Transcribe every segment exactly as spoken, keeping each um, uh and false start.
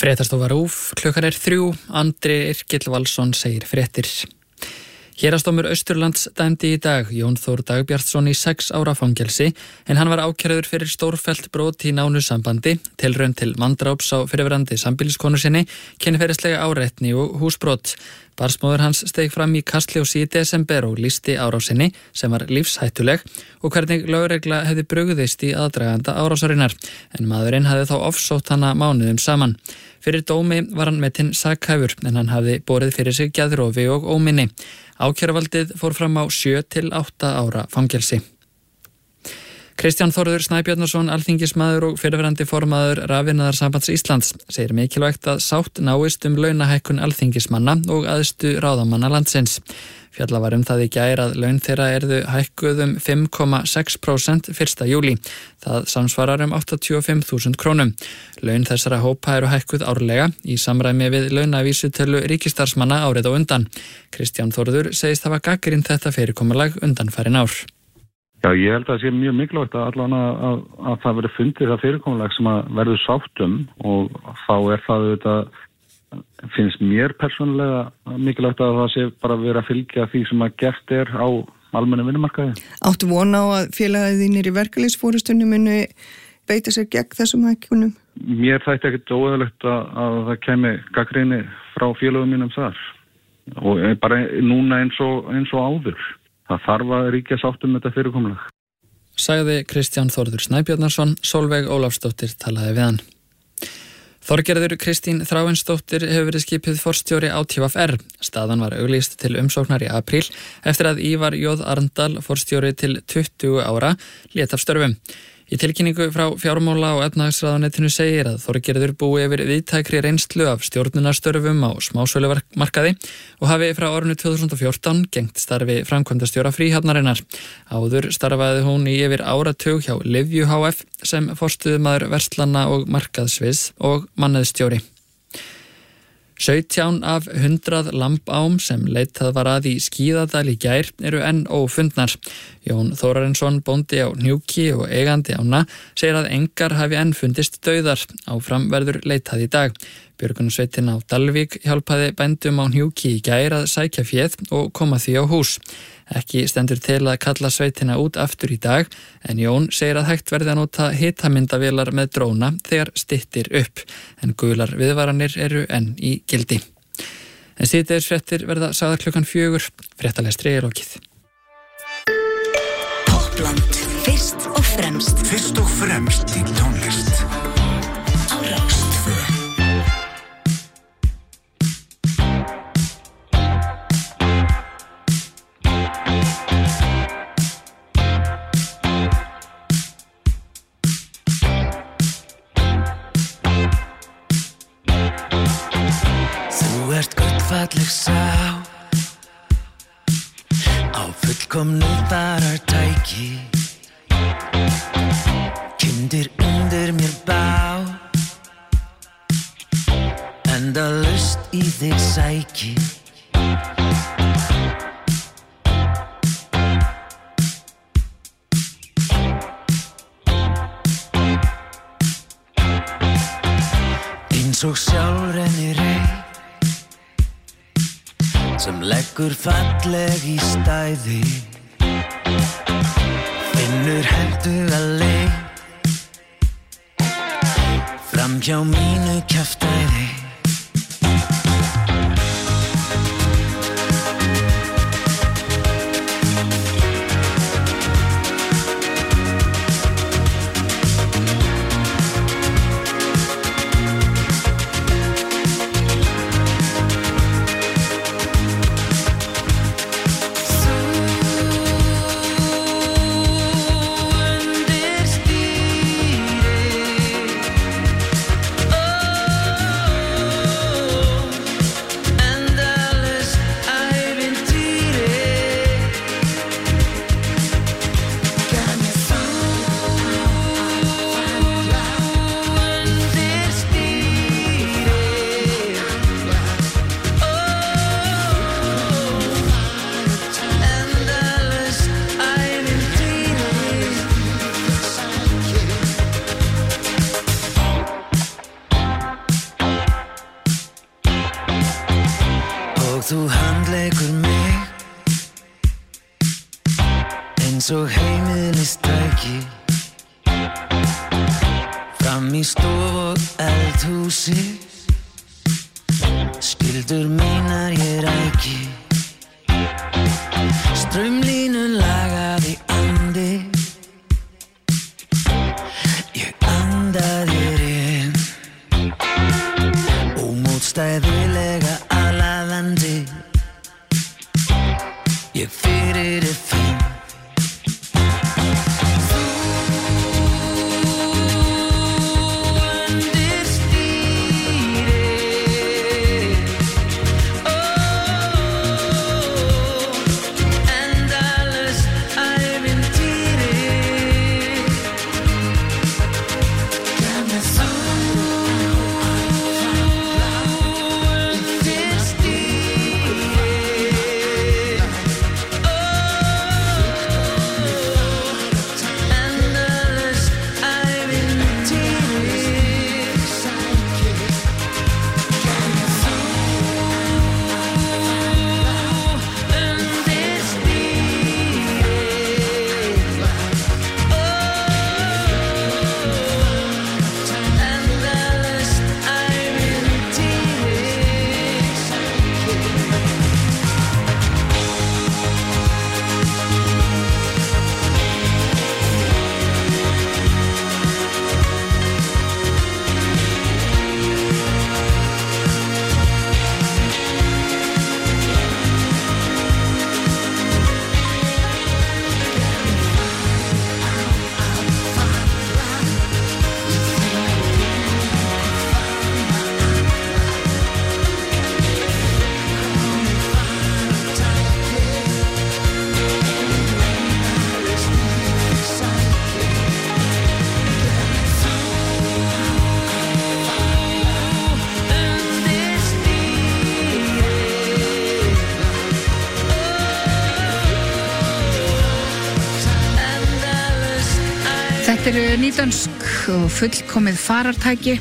Fréttastofa RÚV, klukkan er þrjú, Andri Yrkill Valsson segir fréttir. Héraðsdómur Austurlands dæmdi í dag Jón Þór Dagbjartsson í sex ára fangelsi en hann var ákærður fyrir stórfellt brot í nánu sambandi, tilraun til manndráps á fyrrverandi sambýliskonu sinni, kynferðislega áreitni og húsbrot. Barnsmóðir hans steig fram í kastljósi í desember og lýsti árásinni sem var lífshættuleg og hvernig lögregla hefði brugðist í aðdraganda árásarinnar, en maðurinn hafði þá ofsótt hana mánuðum saman. Fyrir dómi var hann metinn sakhæfur en hann hafði borið fyrir sig geðrofi og óminni. Ákæruvaldið fór fram á sjö til átta ára fangelsi. Kristján Þórður Snæbjarnarson, alþingismaður og fyrrverandi formaður Rafiðnaðarsambands Íslands, segir mikilvægt að sátt náist um launahækkun alþingismanna og æðstu ráðamanna landsins. Fjalla var um það í gær að laun þeirra yrðu hækkuð um fimm komma sex prósent fyrsta júlí. Það samsvarar um áttatíu og fimm þúsund krónum. Laun þessara hópa eru hækkuð árlega í samræmi við launavísitölu ríkisstarfsmanna árið á undan. Kristján Þórður segist hafa gagnrýnt þetta fyrirkomulag undanfarin ár. Já, ég held að það sé mjög mikilvægt að allan að, að, að það verið fundið það fyrirkomulag sem að verður sáttum og þá er það auðvitað, finnst mér persónulega mikilvægt að það sé bara verið að fylgja því sem að gert er á almennum vinnumarkaði. Áttu von á að félagið þínir í verkalýðsforystunni muni beita sér gegn þessum hækkunum? Mér þætti ekkert óeðlilegt að, að það kemi gagnrýni frá félögum mínum þar og bara núna eins og, eins og áður. Það þarf að ríkja sáttum þetta fyrirkomulag. Sagði Kristján Þórður Snæbjarnarson, Sólveig Ólafsdóttir talaði við hann. Þorgerður Kristín Þráinsdóttir hefur verið skipið forstjóri á T V R. Staðan var auglýst til umsóknar í apríl eftir að Ívar J. Arndal, forstjóri til tuttugu ára, lét af störfum. Í tilkynningu frá fjármála og efnahagsráðuneytinu segir að Þorgerður búi yfir víðtækri reynslu af stjórnunarstörfum á smásölumarkaði og hafi frá árinu tvö þúsund og fjórtán gegnt starfi framkvæmdastjóra Fríhafnarinnar. Áður starfaði hún í yfir áratug hjá Livju H F sem forstöðumaður verslana og markaðsviðs og mannauðsstjóri. sautján af hundrað lambám sem leitað var að í Skíðadal í gær eru enn ófundnar. Jón Þórarinsson, bóndi á Hnjúki og eigandi ána, segir að engar hafi enn fundist dauðar. Áfram verður leitað í dag. Björgunarsveitin á Dalvík hjálpaði bændum á Hnjúki í gær að sækja féð og koma því á hús. Ekki stendur til að kalla sveitina út aftur í dag, en Jón segir að hægt verði að nota hitamyndavélar með dróna þegar styttir upp, en gular viðvaranir eru enn í gildi. En síðdegisfréttir verða sagðar klukkan fjögur, fréttalestri er lokið. Toppland, fyrst og fremst. Fyrst og fremst í tónlist. Á Rástvö. Falleg sá á fullkomnu farartæki, kindir undir mér bá, endalaust í þig sæki. Eins og sjálfrenni rey sem leggur falleg í stæði, finnur henduga leið fram hjá mínu kjaftæði. Og þú handleikur mig eins og heimilistæki fram í stof og eldhúsi skyldur mínar ég ræki straumlínu lagaði andi ég andaði inn ómótstæðilega aðlaðandi ég fyrir þér finn Þetta eru nýdönsk og fullkomið farartæki.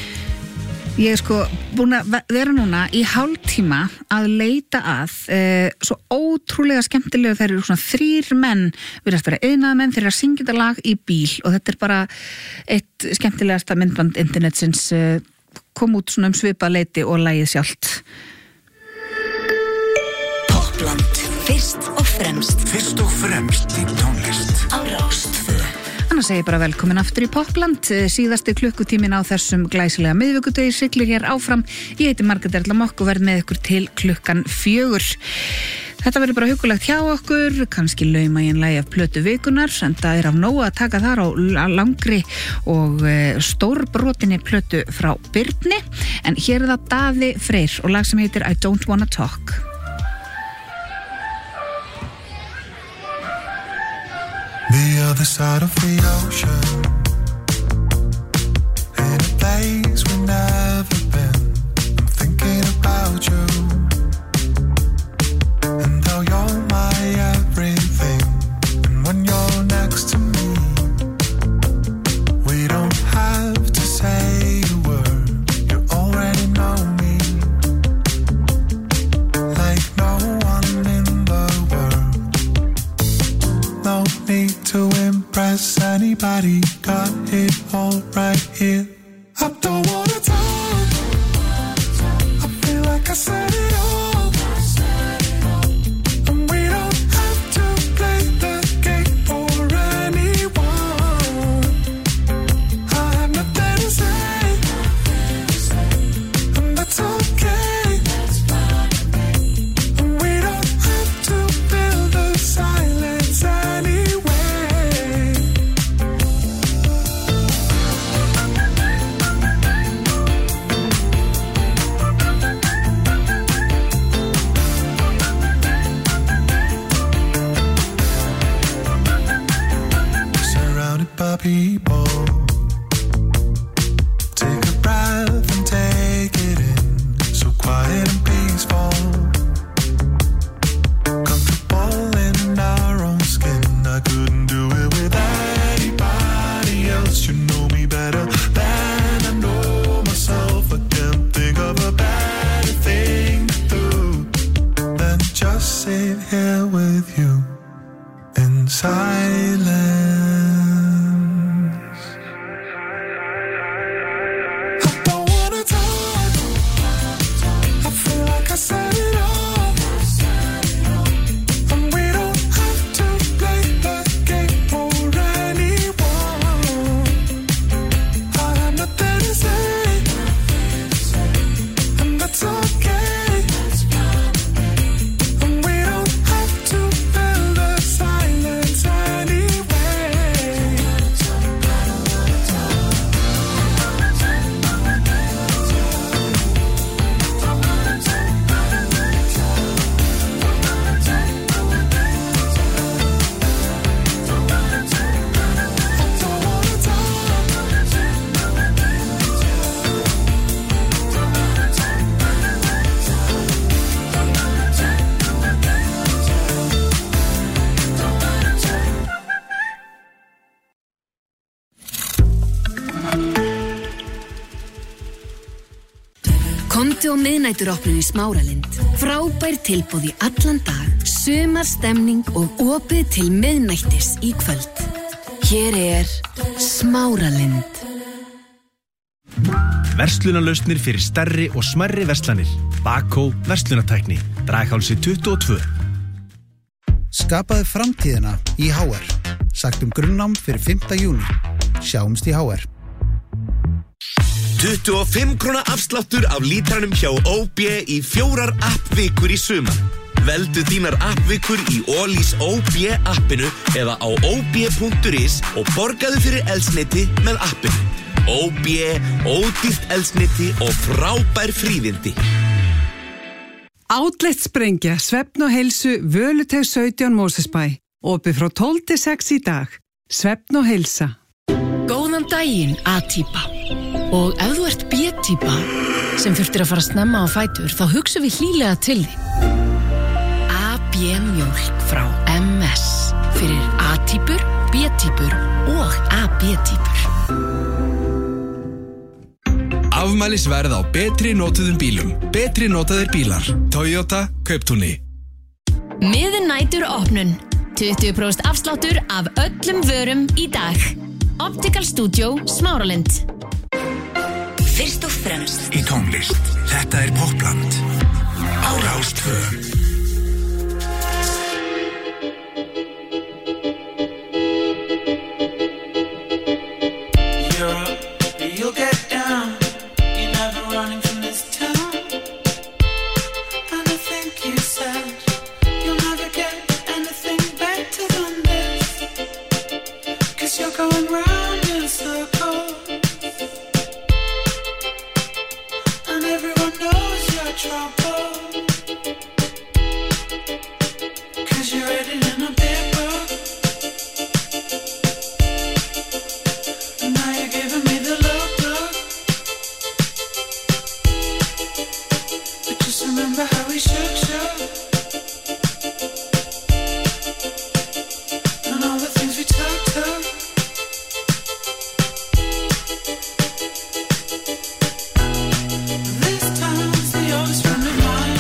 Ég er sko búin að vera núna í hálftíma að leita að e, svo ótrúlega skemmtilega. Þeir eru svona þrír menn, virðast vera iðnaðarmenn, þeir eru að syngja þetta lag í bíl og þetta er bara eitt skemmtilegasta myndband internetsins, e, kom út svona um svipað leiti og lagið sjálft. Poppland, fyrst og fremst. Fyrst og fremst í tónlist. Á Rás tvö. Annars segi ég bara velkomin aftur í Poppland, síðasti klukkutímin á þessum glæsilega miðvikudegi siglir hér áfram. Ég heiti Margrét Erla Mokk og verð með ykkur til klukkan fjögur. Þetta verður bara hugulegt hjá okkur, kannski lauma í en lagi af plötu vikunar, en það er af nógu að taka þar á langri og stórbrotinni plötu frá Birni. En hér er það Daði Freyr og lag sem heitir I Don't Wanna Talk. The other side of the ocean, in a place we've never been. I'm thinking about you, and how you're my everything. And when you're next to me, we don't have to say a word. You already know me, like no one in the world. No need to impress anybody, got it all right here. I don't wanna talk, I feel like I said it all, and we don't have to play the game for anyone. I have nothing to say, and that's okay, and we don't have to fill the silence anyway. sit here with you in silence. I said it all, and we don't have to play that game for anyone. I have nothing to say, and that's okay. And we don't have to fill the silence anyway. Komdu á miðnæturopnun í Smáralind. Frábær tilboð í allan dag, sumarstemning og opið til miðnættis í kvöld. Hér er Smáralind. Verslunarlausnir fyrir stærri og smærri verslanir. Bakó verslunartækni, Draghálsi tuttugu og tvö. Skapaðu framtíðina í H R. Sagt um grunnnám fyrir fimmta júní. Sjáumst í H R. tuttugu og fimm króna afsláttur af lítranum hjá O B í fjórar appvikur í sumar. Veldu þínar appvikur í Ólís O B appinu eða á ob.is og borgaðu fyrir eldsneyti með appinu. O B, ódýrt eldsneyti og frábær fríðindi. Outlet sprengja, svefn og heilsu, Völuteg sautján Mósesbæ. Opið frá tólf til sex í dag. Svefn og heilsa. Góðan daginn, A-típa. Og ef þú ert B-típa sem þurftir að fara snemma á fætur, þá hugsum við hlýlega til þín. A B mjólk frá M S fyrir A-típur, B-típur og A B-típur. Afmælisverð á betri notuðum bílum. Betri notaðir bílar. Toyota Kauptúni. Miðnætur opnun. tuttugu prósent afsláttur af öllum vörum í dag. Optical Studio Smáralind. Fyrst og fremst í tónlist. Þetta er Popland á Rás tvö. You'll get down. You're never running from this town. And I think you said you'll never get anything better than this. 'Cause you're going round in circles. And everyone knows your trouble. 'Cause you're written in a big book. And now you're giving me the look, look. But just remember how we shook, shook. And all the things we took, took. This town's the oldest friend of mine.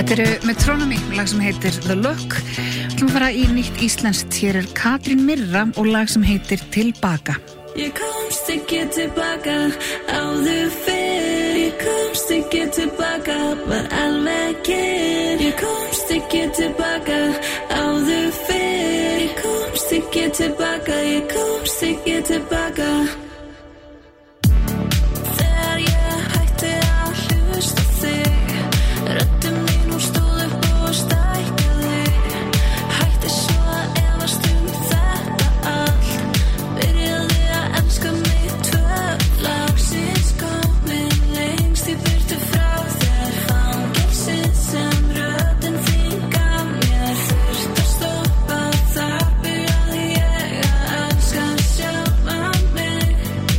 Þetta eru Metronomy, lag sem heitir The Look. Við ætlum að fara í nýtt íslenskt. Hér er Katrín Mirra og lag sem heitir Tilbaka. Ég komst ekki tilbaka áður fyrr. Ég komst ekki tilbaka, var alveg kyrr. Ég komst ekki tilbaka áður fyrr. Ég komst ekki tilbaka, ég komst ekki tilbaka. Þegar ég hætti að hlusta þig, röddin mín hún stóð upp og stækkaði. Hætti svo að efast um þetta allt. Byrjaði að elska mig tvö. Loksins komin lengst í burtu frá þér. Fangelsið sem röddin þín gaf mér. Þurfti að stoppa, þar byrjaði ég að elska sjálfan mig.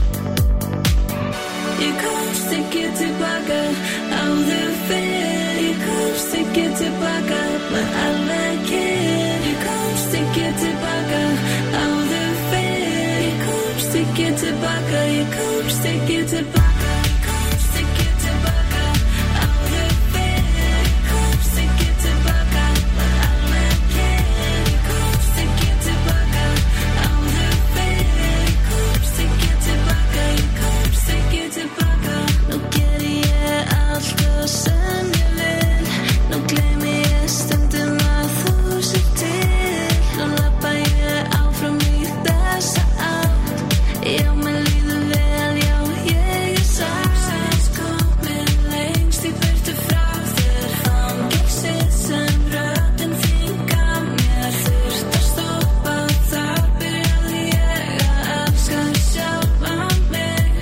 Ég komst ekki tilbaka áður fyrr. Ég komst ekki tilbaka, var alveg kyrr. Ég komst ekki tilbaka áður fyrr. Ég komst ekki tilbaka, ég komst ekki tilbaka. Ég komst ekki tilbaka áður fyrr. Ég komst ekki tilbaka, var alveg kyrr. Ég komst ekki tilbaka áður fyrr. Ég komst ekki tilbaka, ég komst ekki tilbaka. Nú geri ég allt það sem ég vil. Nú gleymi ég stundum að þú sér til. Nú labba ég áfram í þessa átt. Já, mér líður vel, já, ég er sátt. Komin lengst í burtu frá þér. Fangelsið sem röddin þín gaf mér. Þurfti að stoppa, þar byrjaði ég að elska sjálfan mig.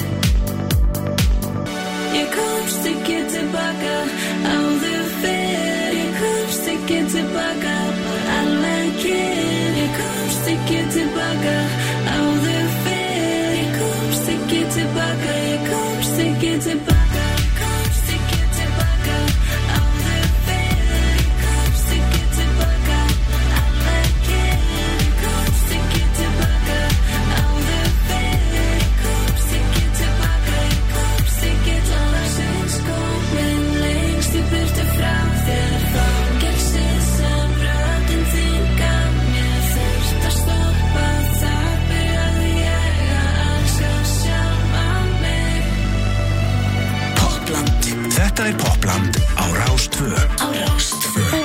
Ég komst ekki tilbaka áður fyrr. Ég komst ekki tilbaka, var alveg kyrr. Ég komst ekki tilbaka áður fyrr. Ég komst ekki tilbaka, ég komst ekki tilbaka. Ég komst ekki tilbaka áður fyrr. Ég komst ekki tilbaka, var alveg kyrr. Ég komst ekki tilbaka áður fyrr. Ég komst ekki tilbaka, ég komst ekki loksins komin lengst í burtu frá þér. Fangelsið sem röddin þín gaf mér. Þurfti að stoppa, þar byrjaði ég að elska sjálfan mig. Popland. Þetta er Popland á Rás tvö. Á Rás tvö.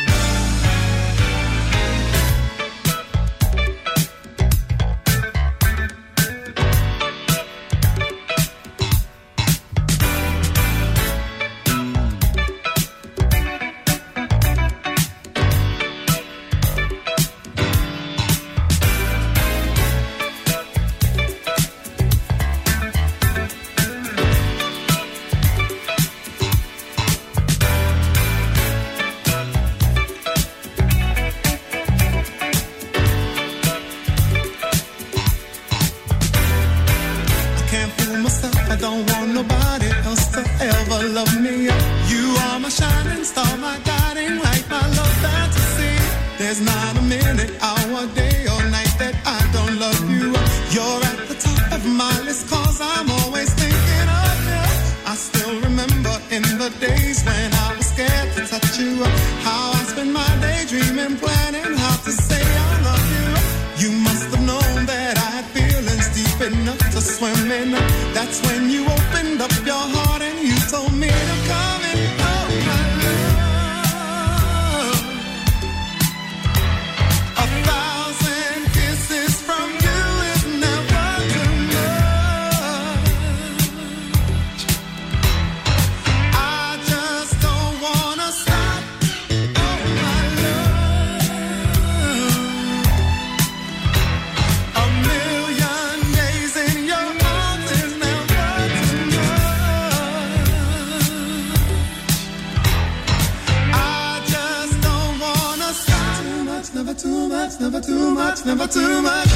I can't fool myself, I don't want nobody else to ever love me. You are my shining star, my guiding light, my love fantasy. There's not a minute, hour, day or night that I don't love you. You're at the top of my list, cause I'm always thinking of you. I still remember in the days when I was scared to touch you, how I spent my day dreaming, planning how to say I love you. You must have known that I had feelings deep enough to swim in. That's when you opened up your heart and you told me to come in. Oh, my love. A thousand kisses from you is never too much. I just don't wanna stop. Oh, my love. A million days in your arms is never too much. I just don't wanna stop. Too much, never too much, never too much, never too much.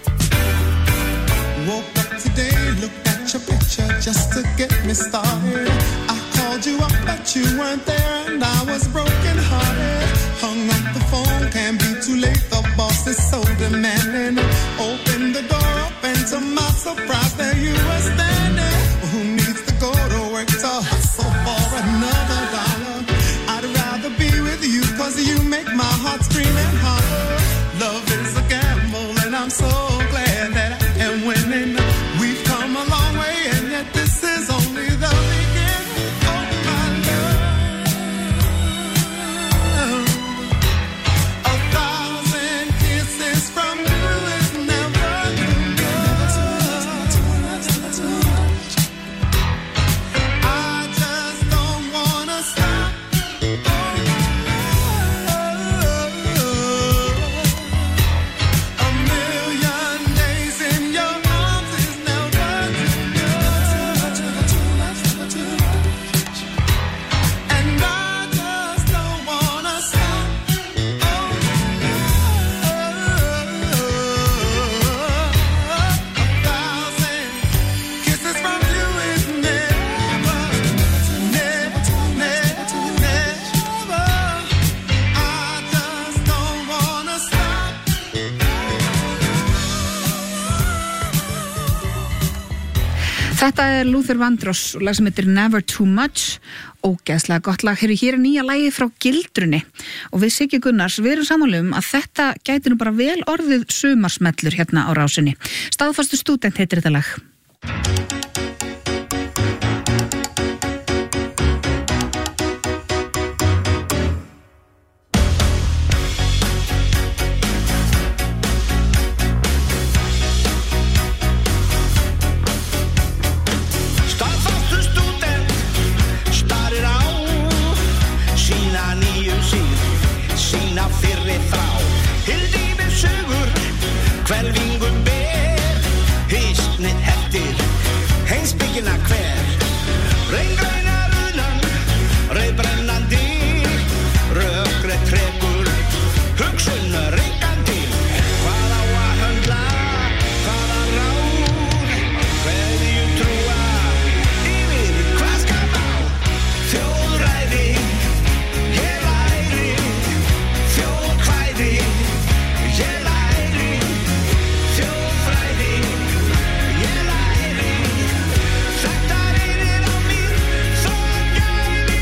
Woke up today, looked at your picture just to get me started. but you weren't there and I was broken hearted. Hung up the phone, can't be too late, the boss is so demanding. Opened the door up and to my surprise there you were standing. Who needs to go to work to hustle for another dollar? I'd rather be with you cause you make my heart scream and holler. Love is a gamble and I'm so glad that I am winning. We've come a long way and yet this is only the beginning of my love. A thousand kisses from you is never enough. I just don't wanna stop. A million days in your arms is never enough. And I just don't wanna stop. A thousand kisses from you is never, never, never, never. I just don't wanna stop. Þetta er Luther Vandross og lag sem heitir Never Too Much. Ógeðslega gott lag. Hér er nýja lagið frá Gildrunni og við Siggi Gunnars, við erum sammála um að þetta gæti nú bara vel orðið sumarsmellur hérna á rásinni. Staðfastur stúdent heitir þetta lag. Staðfastur stúdent starir á sína nýju síð, sína fyrri þrá. Hildi við sögur, hvelfingu ber, hýsnið eftir, heimsbyggina hver. Reyngrauna runan, rauðbrennandi, rökkrið trekur, hugsun reykandi. Hvað á að höndla, hvaða ráð, hverju trúa, yfir hvað skal á. Þjóðræði, ég læri, þjóðkvæði, ég læri, þjóðfræði, ég læri. Þetta reynir á mér svo gæði.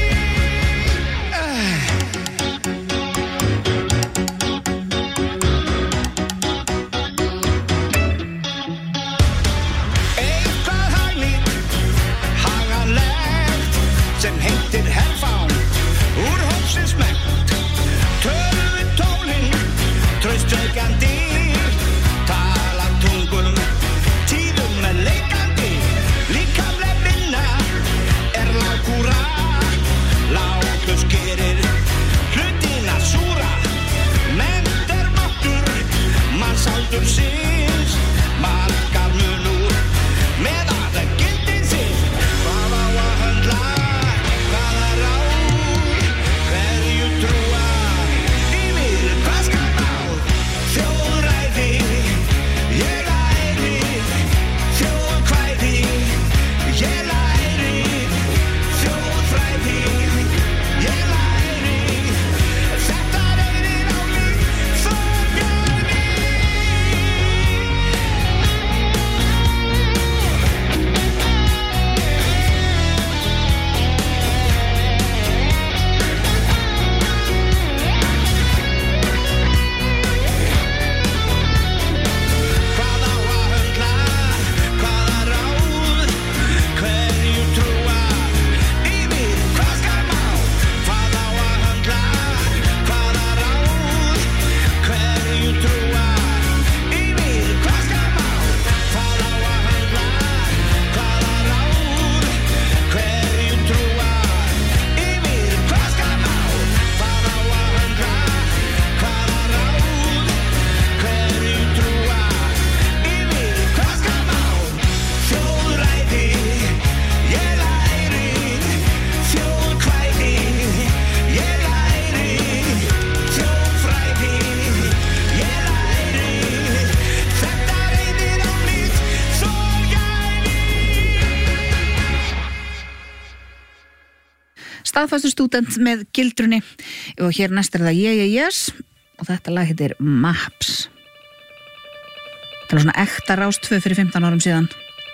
Eitthvað hagnýtt, haganlegt, sem heitir herfán, úr hópsins mekt. Tölum við tónin, traustveikjandi, tala tungum, tíðum með leikandi. Líkamleg vinna er lágkúra, látur skerir hlutina súra. Mennt er máttur, mannsaldur síns, margar munur með að gildin sín. Hvað á að höndla, hvaða ráð, hverju trúa, yfir hvað skal á. Þjóð staðfastur stúdent með gildrunni og hér næst er það Yeah Yeah Yes og þetta lag heitir Maps. Það var svona ekta Rás tvö fyrir fimmtán árum síðan.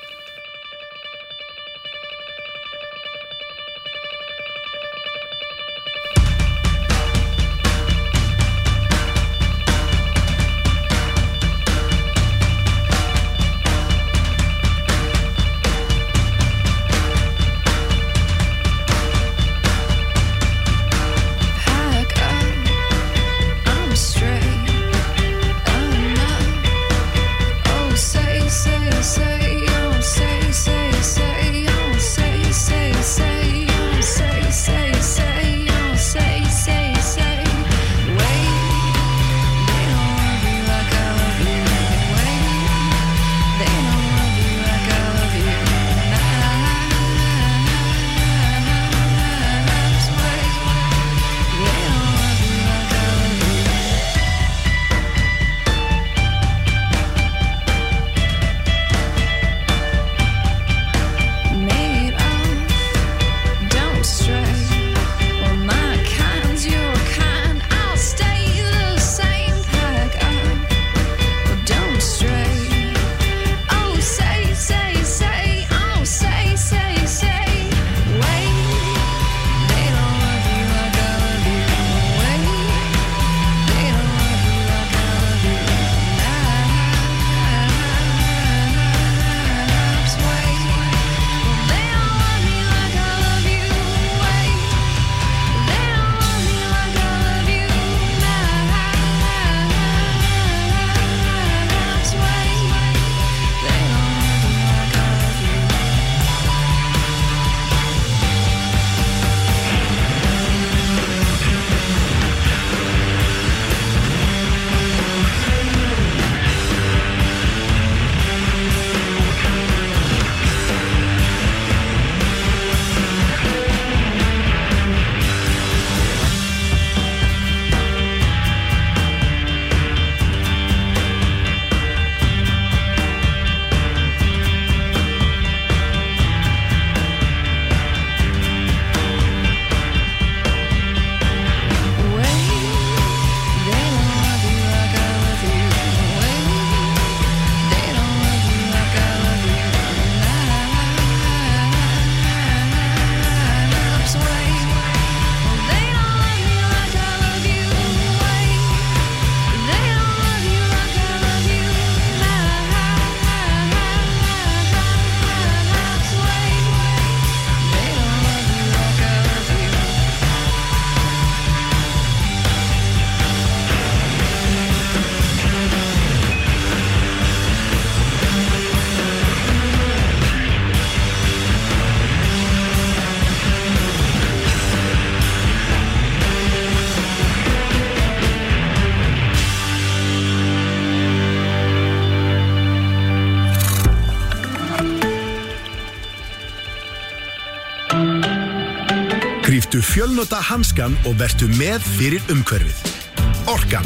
Gríftu fjölnota hanskan og vertu með fyrir umhverfið. Orkan.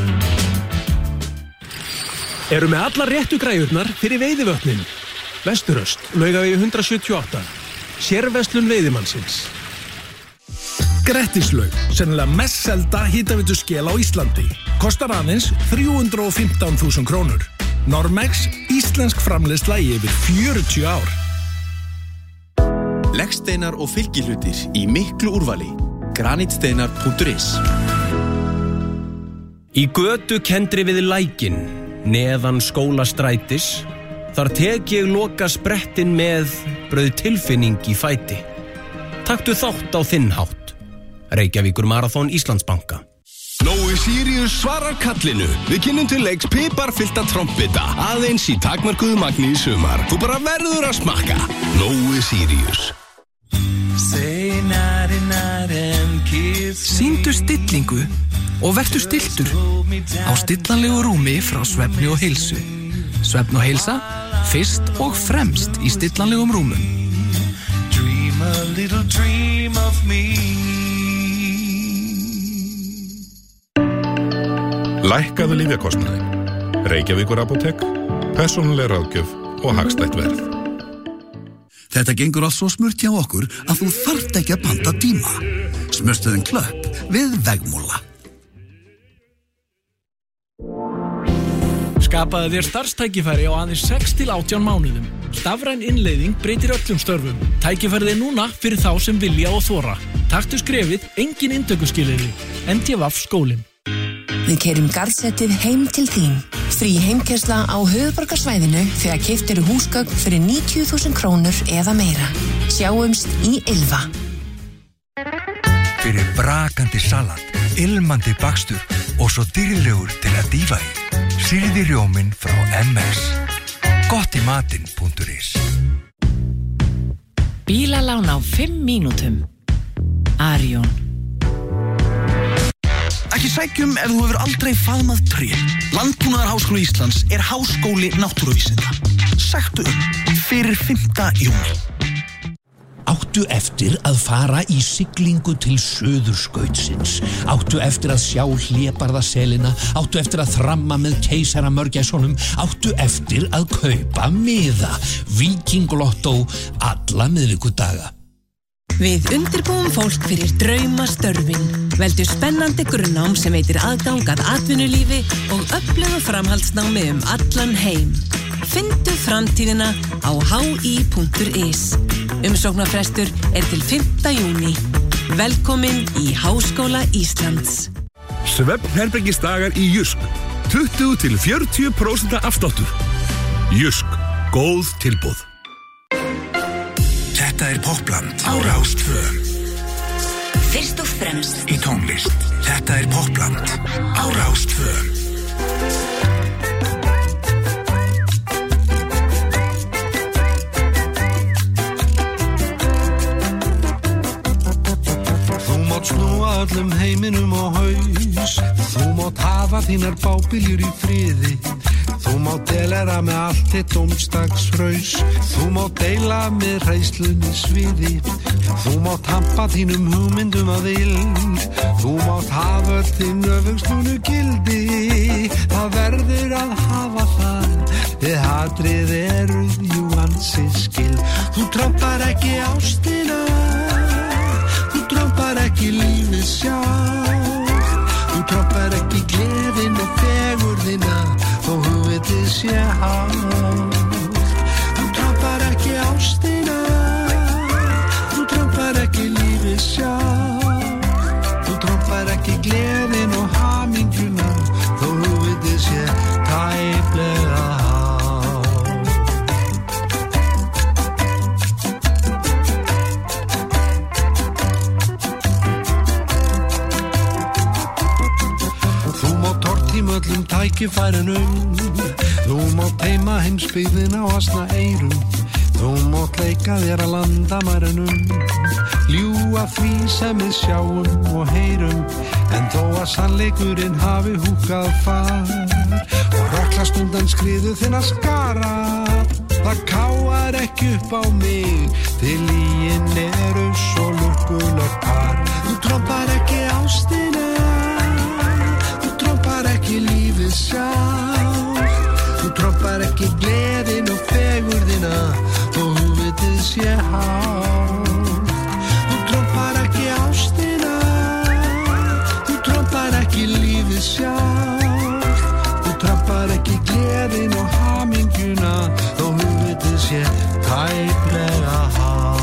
Eru með allar réttu græjurnar fyrir veiðivötnin. Vesturöst, Laugavegi hundrað sjötíu og átta. Sérverslun veiðimannsins. Grettislaug, sennilega mest selda hitaveituskel á Íslandi. Kostar aðeins þrjú hundruð og fimmtán þúsund krónur. Normex, íslensk framleiðsla í yfir fjörutíu ár. Leggsteinar og fylgihlutir í miklu úrvali. granitsteinar punktur is. Í götu kendri við lækin, neðan skólastrætis, þar tek ég loka sprettin með brauð tilfinning í fæti. Taktu þátt á þinn hátt. Reykjavíkur Marathon Íslandsbanka. Nói Sirius svarar kallinu. Við kynnum til leiks piparfyllta trompeta, aðeins í takmörkuðu magni í sumar. Þú bara verður að smakka. Nói Sirius. Sýndu stillingu og vertu stilltur á stillanlegu rúmi frá Svefni og Heilsu. Svefn og Heilsa, fyrst og fremst í stillanlegum rúmum. Dream a little dream of me. Lækkaðu lyfjakostnaðinn. Reykjavíkur apótek, persónuleg ráðgjöf og hagstætt verð. Þetta gengur allt svo smurt hjá okkur að þú þarft ekki að panta tíma. Smurstuðin Klöpp við Vegmúla. Skapaðu þér starfstækifæri á aðeins sex til átján mánuðum. Stafræn innleiðing breytir öllum störfum. Tækifærið er núna fyrir þá sem vilja og þora. Taktu skrefið, engin inntökuskilyrði. M T V skólinn. Við keyrum garðsetið heim til þín. Frí heimkeyrsla á höfuðborgarsvæðinu þegar keypt eru húsgögn fyrir níutíu þúsund krónur eða meira. Sjáumst í Ylva. Fyrir brakandi salat, ilmandi bakstur og svo dýrlegur til að dýfa í. Sýrði rjóminn frá M S. Gott í matinn punktur is. Bílalán á fimm mínútum. Arion. Ekki sækjum ef þú hefur aldrei faðmað tré. Landbúnaðarháskóli Íslands er háskóli náttúruvísinda. Sæktu um fyrir fimmta júní. Áttu eftir að fara í siglingu til suðurskautsins. Áttu eftir að sjá hlébarðaselina. Áttu eftir að þramma með keisaramörgæsunum. Áttu eftir að kaupa miða. Víkinglottó alla miðvikudaga. Við undirbúum fólk fyrir draumastörfin. Veldu spennandi grunnnám sem veitir aðgang að atvinnulífi og öflugu framhaldsnámi um allan heim. Fyndu framtíðina á h i punktur is. Umsóknarfrestur er til fimmta júní. Velkomin í Háskóla Íslands. Svefnherbergisdagar í Jysk. tuttugu til fjörutíu prósent afsláttur. Jysk. Góð tilboð. Þetta er Popland á Rás tvö. Fyrst og fremst Í tónlist. Þetta er Popland á Rás tvö. Þú mátt snúa öllum heiminum á haus. Þú mátt hafa þínar bábiljur í friði. Þú mátt delera með allt þitt dómstagsfraus. Þú mátt deila með hræðslunni sviði. Þú mátt hampa þínum hugmyndum að vild. Þú mátt hafa öll þín öfugslunu gildi. Það verður að hafa það. Þið hatrið eruð jú ansi skild. Þú trampar ekki ástina. Þú trampar ekki lífið sjálf. Þú trampar ekki gleðin og fegurðina. Þó hugvitið sé hátt. Þú trampar ekki ástina. Þú trampar ekki lífið sjálf. Þú trampar ekki gleðin og hamingjuna. Þó hugvitið sé tæplega hátt. Þú mátt tortíma öllum tækifærunum. Þú mátt heima heimsbyggðina á asna eyrum. Þú mátt leika þér að landamærunum. Ljúga því sem við sjáum og heyrum. En þó að sannleikurinn hafi húkað far og röklast undan skriðu þinna skara. Það káar ekki upp á mig. Til líin eru svo lukkulegt par. Þú trompar ekki ástina. Þú trompar ekki lífið sjálf. Þú trompar ekki gleðin og fegurðina. Þó hugvitið sé hátt. Þú trompar ekki ástina. Þú trompar ekki lífið sjálf. Þú trompar ekki gleðin og hamingjuna. Þó hugvitið sé tæplega hátt.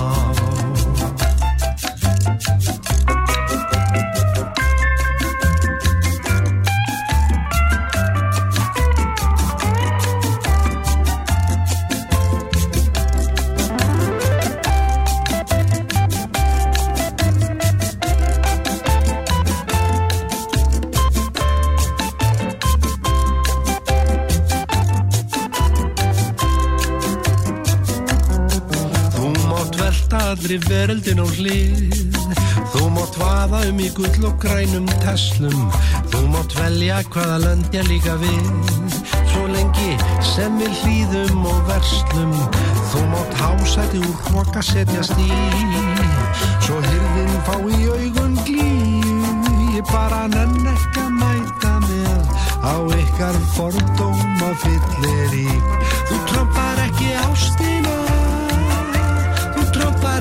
Allri veröldin á hlið. Þú mátt vaða um í gull og grænum teslum. Þú mátt velja hvaða lönd ég líka við. Svo lengi sem við hlýðum og verslum. Þú mátt hásæti úr hroka setjast í. Svo hirðin fá í augun glíu. Ég bara nenn ekki að mæta með á ykkar fordóma fyllir í. Þú trampar ekki ástina.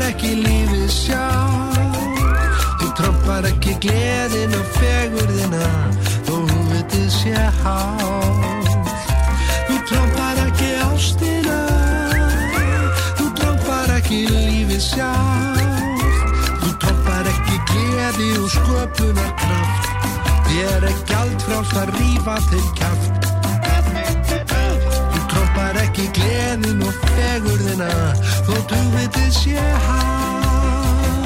trompar ekki lífið sjálf. Þú trompar ekki gleðin og fegurðina, þó húvitið sé hátt. Þú trompar ekki ástina, þú trompar ekki lífið sjálf. Þú trompar ekki gleði og sköpunarkraft, þér er gjaldfrjálst að rífa til kjaft. Þú trompar ekki gleðin og fegurðina, þótt hugvitið sé hátt.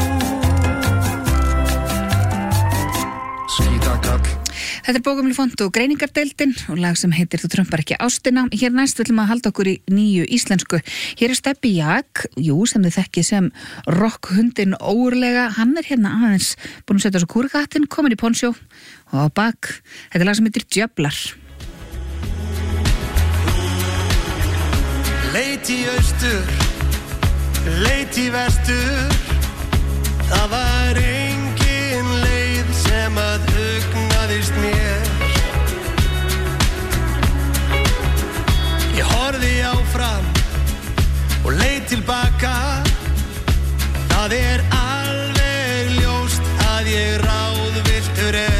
Skítakall. Þetta er bókamli font og greiningardeildin og lag sem heitir Þú trompar ekki ástina. Hér næst viljum að halda okkur í nýju íslensku. Hér er Stebbi Jak, jú, sem þið þekkið sem rockhundin óurlega. Hann er hérna aðeins búin að setja svo kúrikattinn, komin í ponsjó og á bak. Þetta er lag sem heitir Djöflar. Leit í austur, leit í vestur, það var engin leið sem að hugnaðist mér. Ég horfði áfram og leit tilbaka, það er alveg ljóst að ég ráðvilltur er.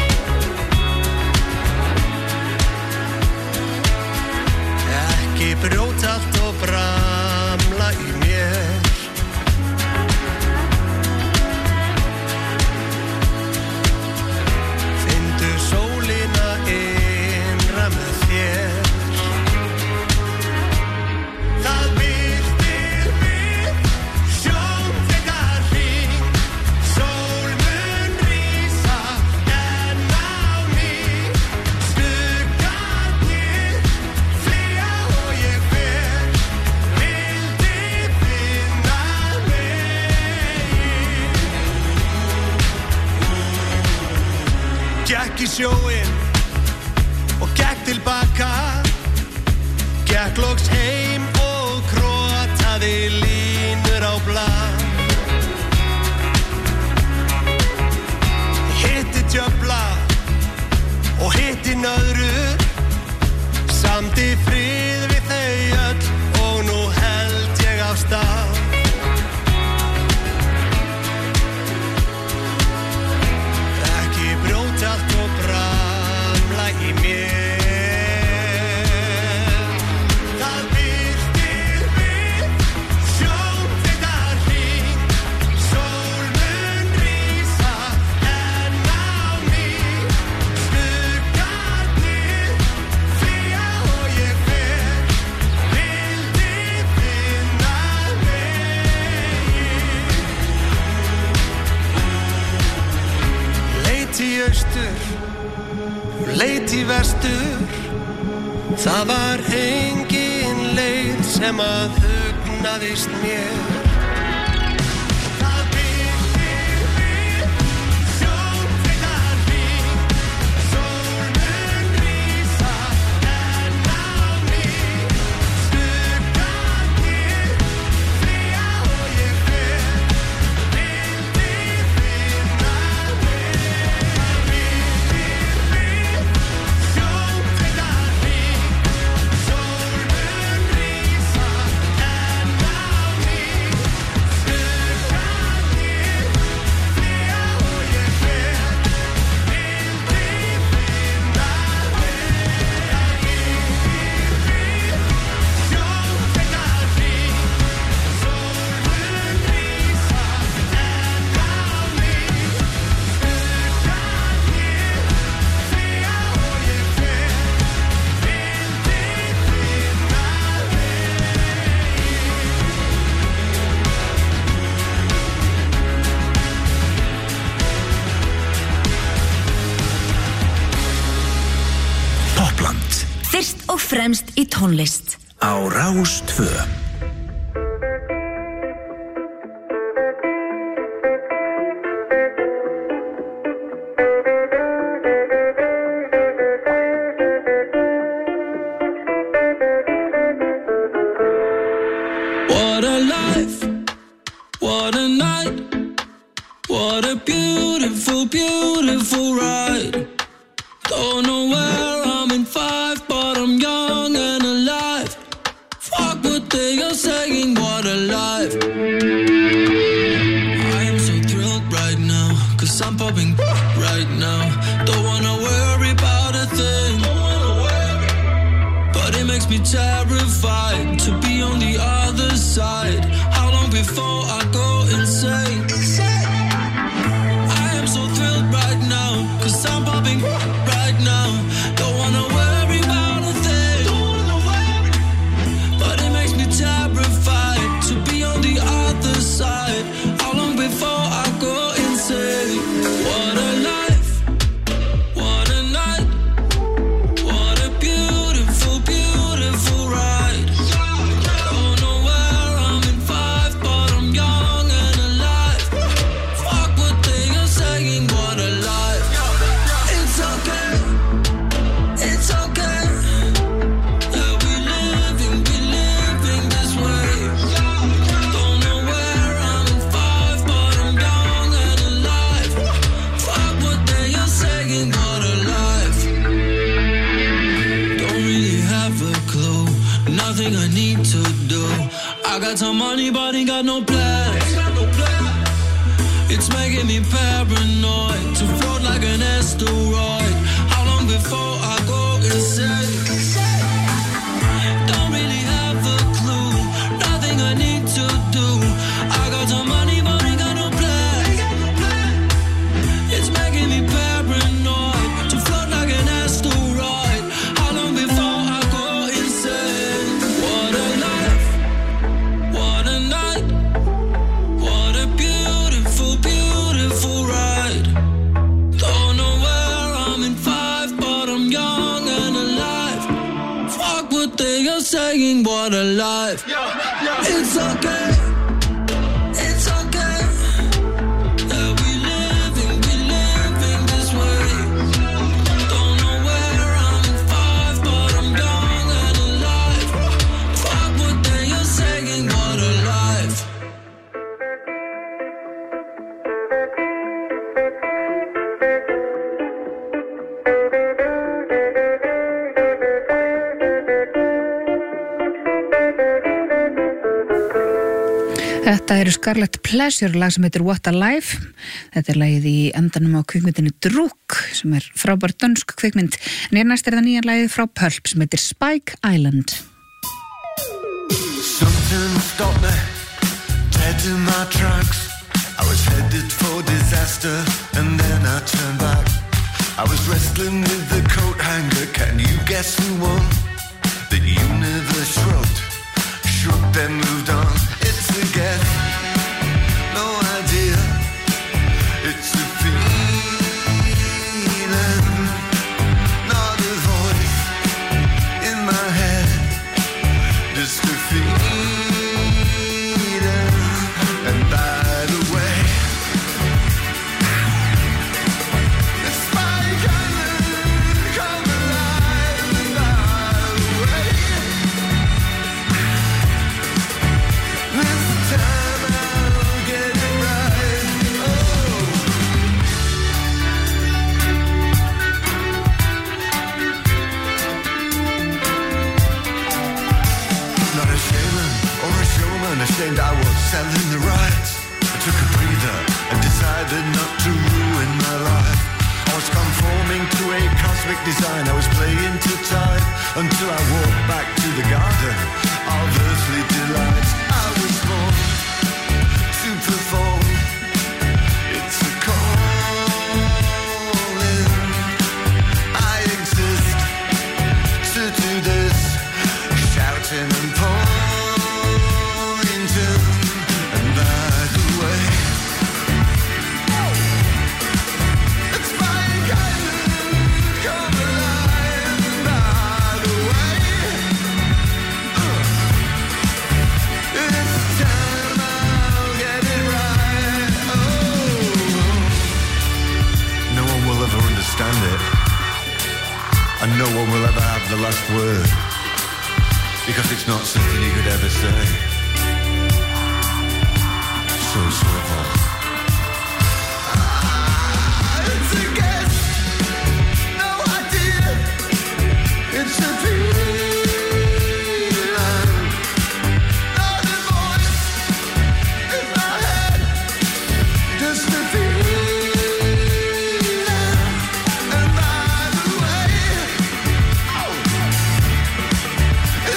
Ekki brjóta allt og bramla í mér. Finndu sólina innra með þér. Það birtir við sjóndegarhring, sól mun rísa enn á ný. Skuggarnir flýja og ég fer, vildi finna veginn. Gekk í sjóinn og gekk tilbaka, gekk loks heim og krotaði línur á blað. Hitti djöfla og hitti nöðru, samdi frið við þau öll og nú held ég af stað. Ekki brjóta allt og bramla í mér. Það birtir við sjóndegarhring, sól mun rísa enn á ný. Skuggarnir flýja og ég fer, vildi finna veginn. Leit í austur, leit í vestur, það var engin leið sem að hugnaðist mér. Það birtir við sjóndegarhring, sól mun rísa enn á ný. Skuggarnir flýja og ég fer, vildi finna veginn. Það birtir við sjóndegarhring, sól mun rísa enn á ný. Skuggarnir flýja og ég fer, vildi finna veginn. Sjóndegarhring, sól mun rísa enn á ný. Skuggarnir flýja og ég fer, vildi finna Popland Fyrst og fremst í tónlist. á Rás tvö. What a life, what a night, what a beautiful, beautiful ride. Don't know where I'm in five, but I'm young and alive. Fuck what they me terrified to be on the other side. How long before I go insane? I am so thrilled right now, cause I'm popping right now. Don't wanna worry about a thing, but it makes me terrified to be on the other side. How long before I go insane? What a life, what a night, what a beautiful, beautiful ride. Don't know where I'm in five, but I'm young and alive. Fuck what they are saying, what a life. It's okay, it's okay. Yeah, we living, we living this way. Don't know where I'm in five, but I'm young and alive. Fuck what they are saying, what a life. Don't really have a clue, nothing I need to do. I got some money, but ain't got no plans. It's making me paranoid to float like an asteroid. How long before I go insane? Don't really have a clue, nothing I need to do. I got some money, but ain't got no plans. It's making me paranoid to float like an asteroid. How long before I go insane? What a life, what a night, what a beautiful, beautiful ride. Don't know where I'm in five, but I'm young and alive. Fuck what they are saying, what a life. It's okay, it's okay. Yeah, we living, we living this way. Don't know where I'm in five, but I'm young and alive. Fuck what they are saying, what a life. Þetta eru Scarlet Pleasure, lag sem heitir What a Life. Þetta er lagið í endanum á kvikmyndinu Druk, sem er frábær dönsk kvikmynd. En ég næst er það nýjan lagið frá Pulp sem heitir Spike Island. Something stopped me, dead in my tracks. I was headed for disaster, and then I turned back. I was wrestling with the coat hanger, can you guess who won? The universe shrugged, shook then moved on. It's a guess, no idea. It's a feeling, not a voice in my head. Just a feeling, and by the way, the Spike Island come alive. And by the way, this time I'll get it right. Oh. Not a shaman or a showman, ashamed I was selling the rights. I took a breather and decided not to ruin my life. I was conforming to a cosmic design. I was playing to time until I walked back to the garden of earthly delights. I was born to perform. It's a calling. I exist to do this, shouting and pointing. And by the way, it's Spike Island, come alive. And by the way, this time I'll get it right. Oh, no one will ever understand it, and no one will ever have the last word, because it's not something you could ever say. So swivel. It's a guess, no idea. It's a feeling, not a voice in my head. Just a feeling, and by the way, oh,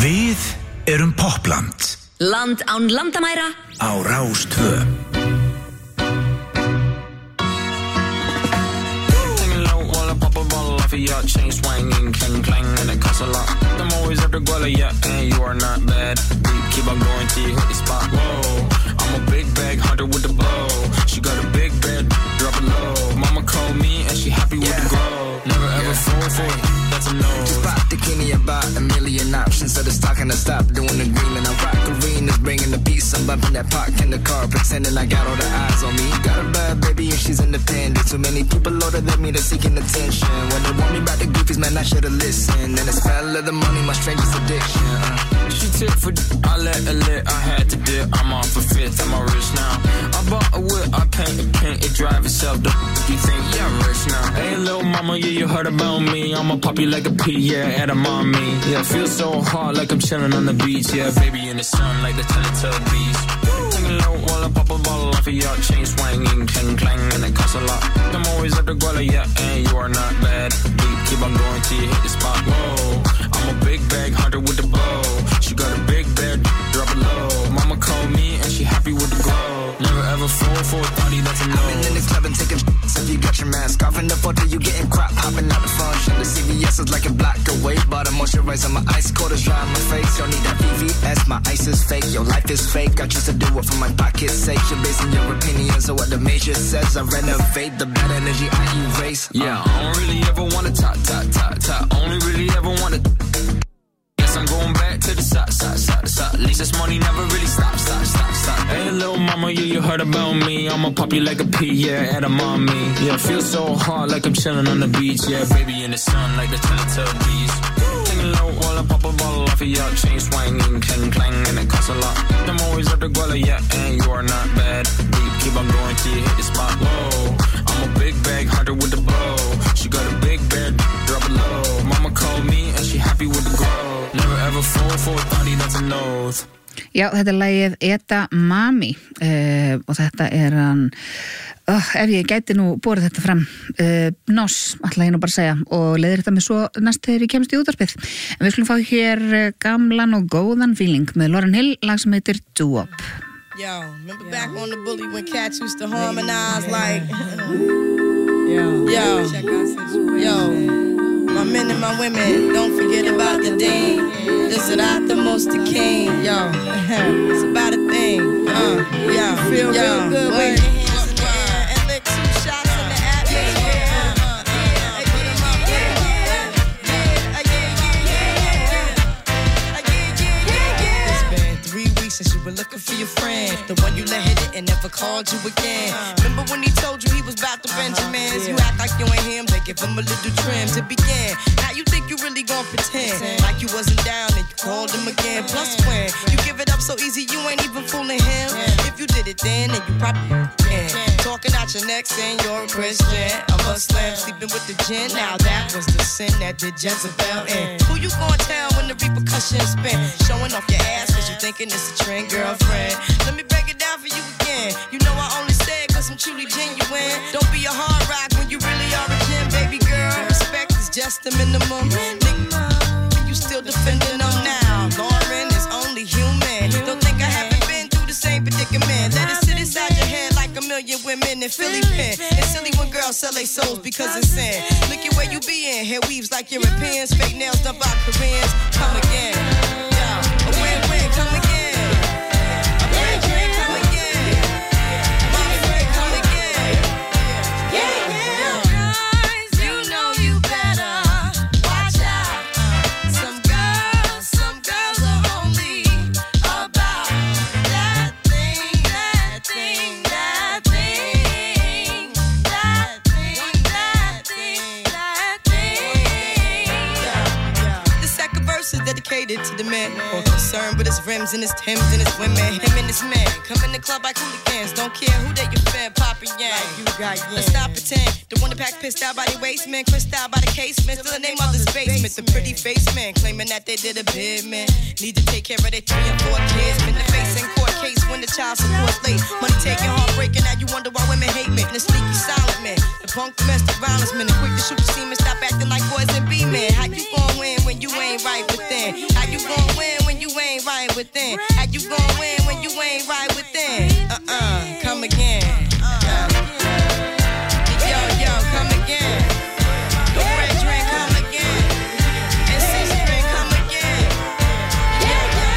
Við erum Popland Land án landamæra á Rás tvö. Your chain swinging, clang clang, and it costs a lot. I'm always at the guala, yeah, and you are not bad. Keep on going till you hit the spot. Whoa, I'm a big bag hunter with the bow. She got a big bed, drop it low. Mama called me and she happy with yeah. the grow. Never ever yeah. fall for it, that's a no. Just pop the Kenny about a million options. So the stock and I stop doing the green. And I rock arenas, bringing the peace. I'm bumping that park in the car, pretending I got all the eyes on me. Got a bad baby and she's independent. Too many people older than me, they're seeking attention. When they want me about the goofies, man, I should've listened. And the smell of the money, my strangest addiction. uh. She took for d- I let her lit, I had to dip. I'm off a fifth, I'm a rich now. I bought a whip, I paint a paint, it drive itself. The f- you think, yeah, I'm rich now. Hey, little mama, yeah, you heard about me. I'm a puppy like a pea, yeah, and a mommy. Yeah, feel so hard like I'm chilling on the beach. Yeah, baby in the sun like the Teletubbies. Taking low while I pop a bottle off of your chain swinging, clang clang, and it costs a lot. I'm always at the guala, yeah, and you are not bad. Keep, keep on going till you hit the spot. Whoa, I'm a big bag hunter with the bow. She got a big bed, drop it low. Mama called me and she happy with the glow. Never ever fall for a thotty, that's a no. I've been in the club and taking sh**s if you got your mask off. In the photo you getting crap, popping out the function. The C V S is like a block away. Bought a moisturizer, my ice cold is dry on my face. Don't need that V V S, my ice is fake. Your life is fake, I choose to do it for my pocket's sake. You're basing your opinions on what the major says. I renovate the bad energy I erase. uh. Yeah, I don't really ever wanna talk, talk, talk, talk. Only really ever wanna. I'm going back to the side, side, side, side. At least this money never really stop, stop, stop, stop. Hey, little mama, yeah, you heard about me. I'm a puppy like a pea, yeah, and a mommy. Yeah, feel so hard like I'm chilling on the beach. Yeah, baby in the sun like the Teletubbies. Taking low while I pop a bottle off of your chain swinging, clang clang, and it costs a lot. I'm always at the guala, yeah, and you are not bad. Keep, keep on going till you hit the spot. Whoa, I'm a big bag hunter with the bow. She got a big bed, drop it low. Mama called me and she happy with the grow. Never ever fall for a thotty, that's a nose. Já, þetta er lagið Eta Mami uh, og þetta er hann uh, ef ég gæti nú borið þetta fram uh, Nos, ætla ég nú bara að segja og leiðir þetta með svo næst þegar ég kemst í útvarpið en við skulum fá hér uh, gamlan og góðan feeling með Lauryn Hill, lag sem heitir Do Up. Yo, remember yeah. back on the bully when cats used to harmonize like yo, yo, check out yo. My men and my women, don't forget about the dean. This is not the most the king, yo. It's about a thing, uh, yo. Feel yo. real good with your hands in the air and lick two shots in the atmosphere. Since you were looking for your friend, the one you let hit it and never called you again. Remember when he told you he was about to Benjamins? You act like you ain't him, they give him a little trim to begin. Now you think you really gon' pretend like you wasn't down and you called him again. Plus when you give it up so easy, you ain't even fooling him. If you did it then, then you probably can. Talking out your neck saying you're a Christian, a Muslim, sleeping with the gin. Now that was the sin that did Jezebel in. Who you gon' tell when the repercussions spin? Showing off your ass cause you thinking it's a trend, girlfriend. Let me break it down for you again. You know I only say it cause I'm truly genuine. Don't be a hard rock when you really are a gem, baby girl. Respect is just the minimum. Nigga, you still defending them now. Lauren is only human. Don't think I haven't been through the same predicament. Let it sit inside your head like a million women in Philly pen. It's silly when girls sell their souls because it's sin. Look at where you be in. Hair weaves like Europeans. Fake nails done by Koreans. Come again. Yo, a win-win, come again. Dedicated to the man, more concerned with his rims and his Timbs and his women. Him and his man come in the club like hooligans. Don't care who they your fan, Papa Yang. Like you got yeah. Let's stop pretend. The one that pack pissed out by the waistman, crissed out by the casement. Still in their mother's basement. The pretty face man claiming that they did a bid, man. Need to take care of their three and four kids. Been the face in court case when the child support's late. Money taking, heartbreaking. Now you wonder why women hate me. And the sneaky silent man, the punk domestic violence man, the quick to shoot the semen. Stop acting like boys and be men. How you gon' win when you ain't right within? How you gon' win right within. How you gon' win when you ain't right within? Uh-uh, come again. Uh, yo, yo, come again. The red drink, come again. And six drink, come again. Yo,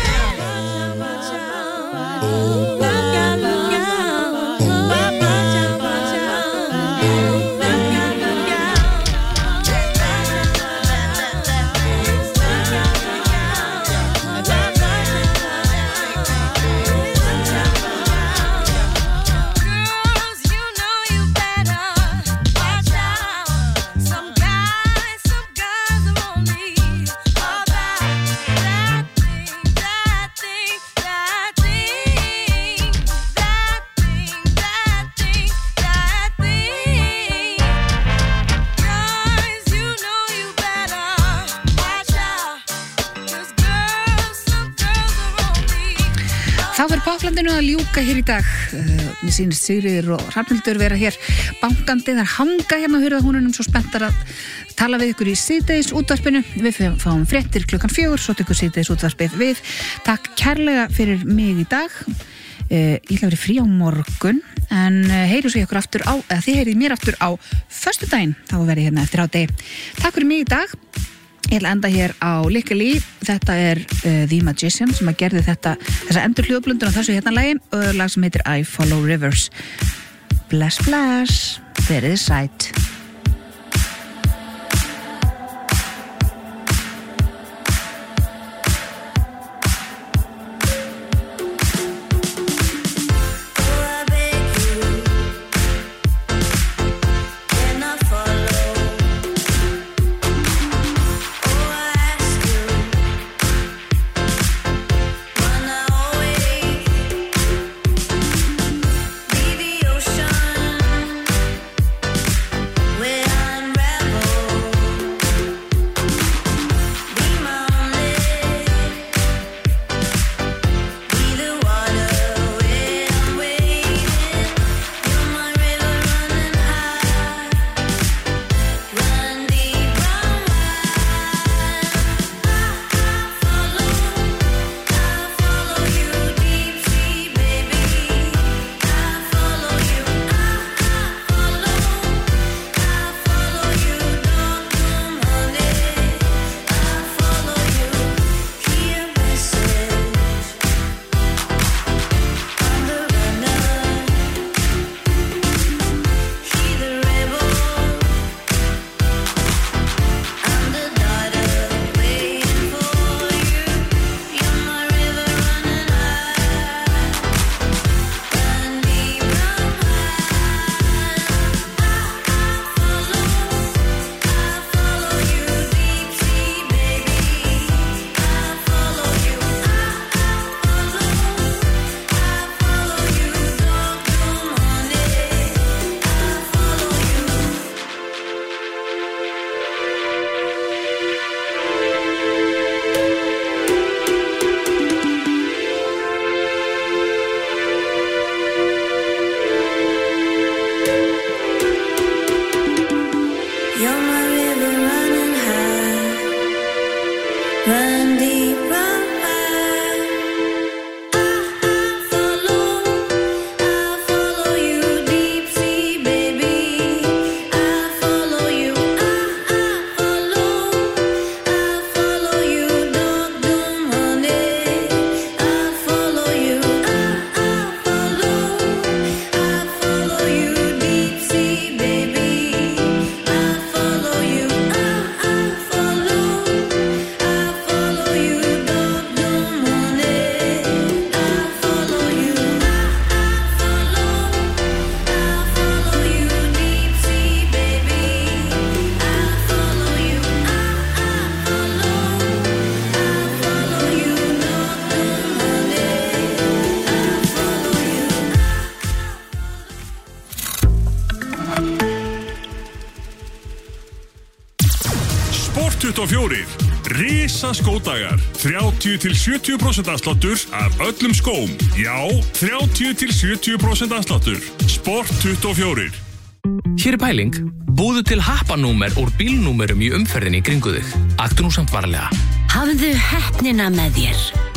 Þá fyrir Poplandinu að ljúka hér í dag. Uh, mér sýnist Sigríður og Hrafnhildur vera hér bankandi, þar hanga hérna á hurðarhúnunum, svo spenntar að tala við ykkur í síðdeis útvarpinu. Við fáum fréttir klukkan fjögur, svo tekur síðdeis útvarpið við. Takk kærlega fyrir mig í dag. Uh, ég ætla að vera frí á morgun, en uh, heyri svo ykkur aftur á, eða þið heyrið mér aftur á föstudaginn, þá verði hérna eftir hádegi. Takk fyrir mig í dag. Ég ætla að enda hér á Lykkali. Þetta er uh, The Magician sem að gerði þetta, þessa endur hljóðblundun á þessu hérna lagi, og lag sem heitir I Follow Rivers. Bless, bless, verið sætt. tuttugu og fjögur. Risa skódagar. þrjátíu til sjötíu prósent afsláttur af öllum skóm. Já, þrjátíu til sjötíu prósent afsláttur. Sport tuttugu og fjögur. Hér er pæling. Búðu til happanúmer úr bílnúmerum í umferðinni í kringu þig. Aktu nú samt varlega. Hafðu heppnina með þér.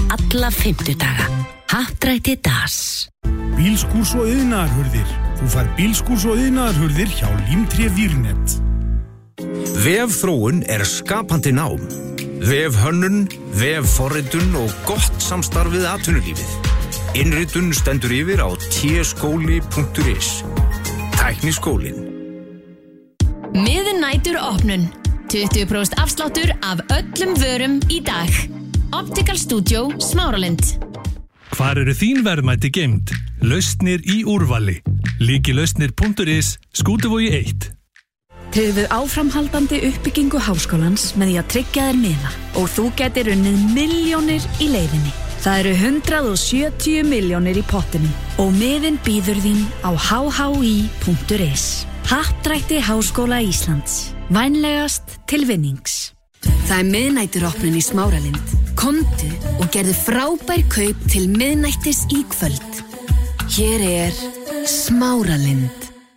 alla fimmtudaga. Happdrætti Das. Bílskúrs og iðnaðarhurðir. Þú fær bílskúrs og iðnaðarhurðir hjá Límtré Vírnet. Vefþróun er skapandi nám. Vefhönnun, vefforritun og gott samstarf við atvinnulífið. Innritun stendur yfir á t skóli punktur is. Tækniskólinn. Miðnætur opnun. tuttugu prósent afsláttur af öllum vörum í dag. Optical Studio Smáralind. Hvar eru þín verðmæti geymd? Lausnir í úrvali. Líkilausnir punktur is, Skútuvogi eitt. Tryggðu áframhaldandi uppbyggingu háskólans með því að tryggja þér miða og þú getur unnið milljónir í leiðinni. Það eru hundrað og sjötíu milljónir í pottinum og miðinn býður þín á h h i punktur is. Happdrætti Háskóla Íslands. Vænlegast til vinnings. Það er miðnæturopnun í Smáralind. Komdu og gerðu frábær kaup til miðnættis í kvöld. Hér er Smáralind.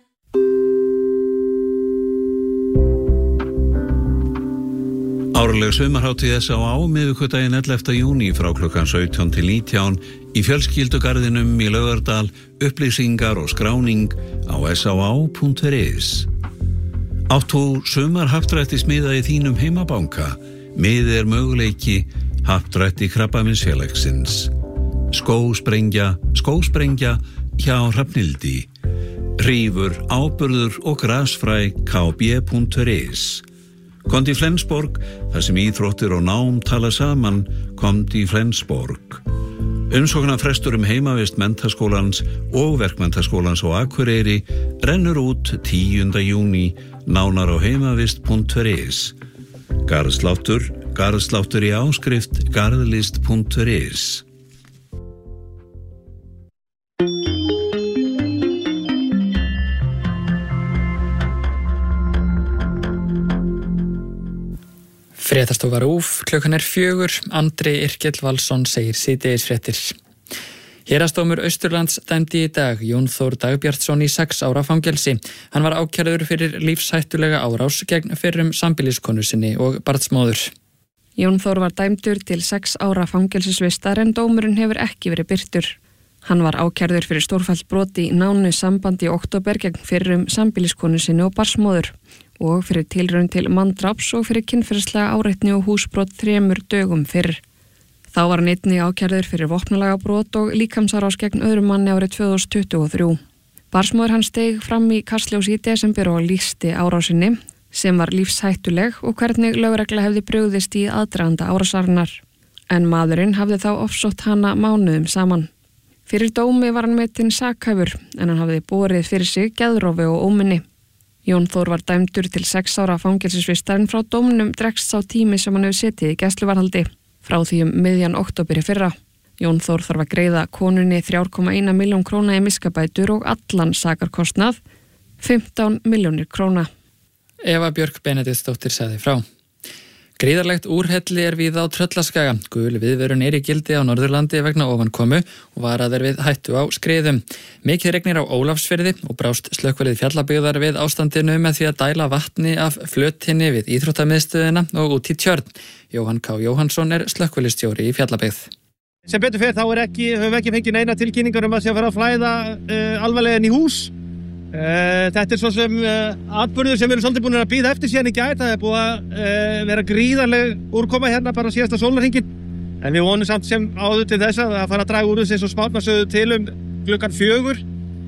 Árleg sumarhátíð S á á miðvikudaginn ellefta júní frá klukkan sautján til nítján í fjölskyldugarðinum í Laugardal, upplýsingar og skráning á s á á punktur is. Átt þú sumar happdrætti smiða í þínum heimabanka? Miði er möguleiki Happdrætti Krabbameinsfélagsins. Skósprengja, skósprengja hjá Hrafnildi. Rífur, áburður og grasfræ k b punktur is. Komdu í Flensborg, þar sem íþróttir og nám tala saman, komdu í Flensborg. Umsóknarfrestur um heimavist menntaskólans og verkmenntaskólans á Akureyri rennur út tíunda júní, nánar á heimavist punktur is. Garðsláttur, garðsláttur í áskrift garðlist punktur is. Fréttastofa RÚV, klukkan er fjögur, Andri Yrkell Valsson segir síðdegisfréttir. Héraðsdómur Austurlands dæmdi í dag Jón Þór Dagbjartsson í sex ára fangelsi. Hann var ákærður fyrir lífshættulega árás gegn fyrrum sambýliskonu sinni og barnsmóður. Jón Þór var dæmdur til sex ára fangelsisvistar en dómurinn hefur ekki verið birtur. Hann var ákærður fyrir stórfellt brot í nánu sambandi í október gegn fyrrum sambýliskonu sinni og barnsmóður og fyrir tilraun til manndráps og fyrir kynferðislega áreitni og húsbrot þremur dögum fyrr. Þá var hann einnig ákærður fyrir vopnalega brot og líkamsárás gegn öðrum manni árið tvö þúsund tuttugu og þrjú. Barnsmóðir hann steig fram í Kastljós í desember og lýsti árásinni sem var lífshættuleg og hvernig lögregla hefði brugðist í aðdraganda árásarinnar. En maðurinn hafði þá ofsótt hana mánuðum saman. Fyrir dómi var hann metinn sakhæfur en hann hafði borið fyrir sig geðrofi og óminni. Jón Þór var dæmdur til sex ára fangelsisvistar en frá dómnum dregst sá tími sem hann hefur setið í gæsluvarðhaldi frá því um miðjan október í fyrra. Jón Þór þarf að greiða konunni þrjú komma eina milljón króna í miskabætur og allan sakarkostnað fimmtán milljónir króna. Eva Björk Benediktsdóttir sagði frá. Gríðarlegt úrhelli er víða á Tröllaskaga. Gul viðvörun er í gildi á Norðurlandi vegna ofankomu og varað er við hættu á skriðum. Mikið regnir á Ólafsfirði og brást slökkvilið Fjallabyggðar við ástandinu með því að dæla vatni af flötinni við íþróttamiðstöðina og út í Tjörn. Jóhann K. Jóhannsson er slökkvilistjóri í Fjallabyggð. Sem betur fer þá er ekki, höfum ekki fengið neina tilkynningar um að sé að fara að flæða uh, alvarlega inn í hús. Uh, þetta er svo sem uh, atburður sem við erum svolítið búin að bíða eftir síðan í gær. Það er búið að uh, vera gríðarleg úrkoma hérna bara síðasta sólarhringinn. En við vonum samt sem áður til þess að það fara að draga úr þessi eins og spárnarsögðu til um klukkan fjögur.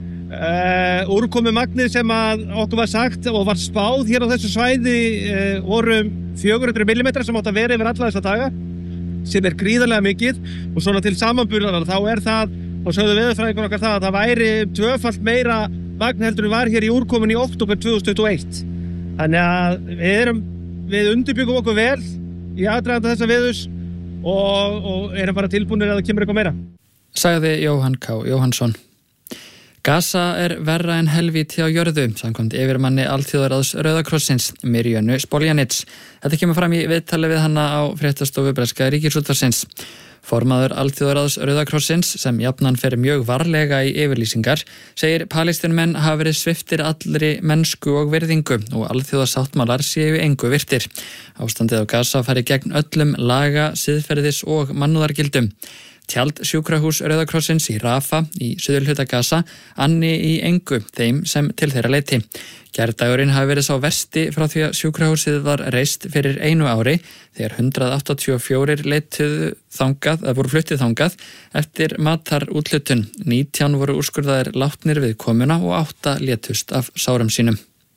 Uh, úrkomumagnið sem að okkur var sagt og var spáð hér á þessu svæði uh, voru fjögur hundruð millimetrar sem átt að vera yfir alla þessa daga, sem er gríðarlega mikið. Og svona til samanburðar þá er það, og sögðu veðurfræðingur okkar það, að það væri tvöfalt meira magn heldur en var hér í úrkomunni í október tvö þúsund tuttugu og eitt. Þannig að við erum, við undirbyggum okkur vel í aðdraganda þessa veðurs og, og erum bara tilbúinir að það kemur eitthvað meira. Sagði Jóhann K. Jóhannsson. Gaza er verra en helvíti á jörðu, samkvæmt yfirmanni Alþjóðaráðs Rauða krossins, Mirjanu Spoljanits. Þetta kemur fram í viðtali við hana á fréttastofu breska Ríkisútvarpsins. Formaður Alþjóðaráðs Rauða krossins, sem jafnan fer mjög varlega í yfirlýsingar, segir Palestínumenn hafa verið sviptir allri mennsku og virðingu og alþjóðasáttmálar séu engu virtir. Ástandið á Gaza fari gegn öllum laga, siðferðis og mannúðargildum. Tjald sjúkrahús Rauða krossins í Rafa í suðurhluta Gaza anni í engu þeim sem til þeirra leiti. Gærdagurinn hafi verið sá versti frá því að sjúkrahúsið var reist fyrir einu ári þegar hundrað áttatíu og fjögur leituðu þangað, eða voru fluttið þangað eftir matarúthlutun. nítján voru úrskurðaðir látnir við komuna og átta létust af sárum sínum.